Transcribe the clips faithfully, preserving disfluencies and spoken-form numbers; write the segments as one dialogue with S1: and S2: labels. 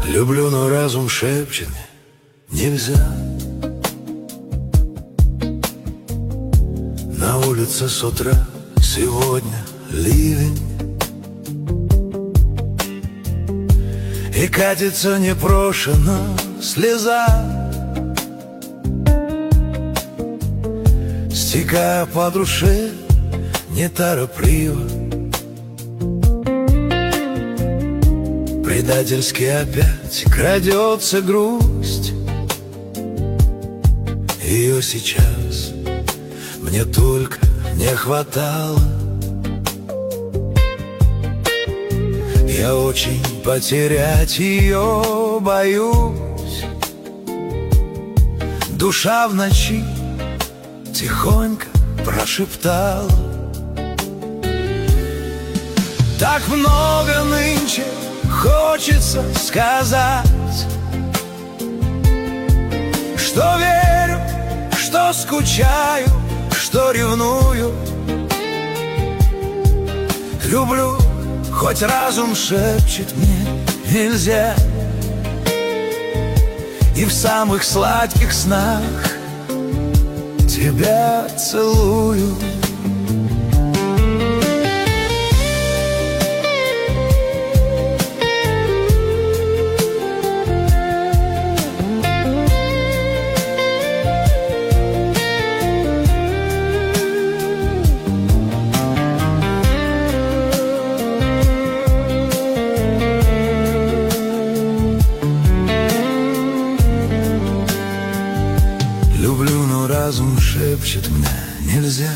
S1: Люблю, но разум шепчет мне: нельзя. На улице с утра сегодня ливень, и катится непрошено слеза, стекая по душе неторопливо. Предательски опять крадется грусть. Ее сейчас мне только не хватало. Я очень потерять ее боюсь. Душа в ночи тихонько прошептала: так много нынче хочется сказать, что верю, что скучаю, что ревную. Люблю, хоть разум шепчет мне: нельзя. И в самых сладких снах тебя целую. Люблю, но разум шепчет мне: нельзя.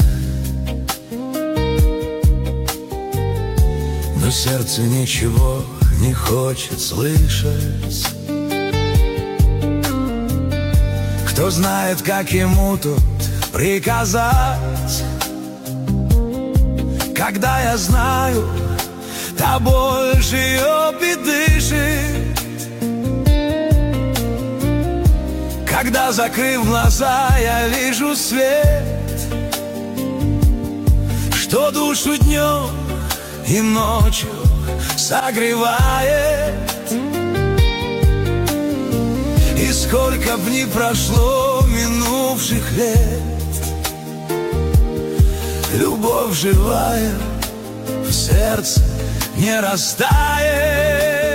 S1: Но сердце ничего не хочет слышать. Кто знает, как ему тут приказать, когда я знаю, та больше ее дышит. Когда, закрыв глаза, я вижу свет, что душу днем и ночью согревает. И сколько б ни прошло минувших лет, любовь живая в сердце не растает.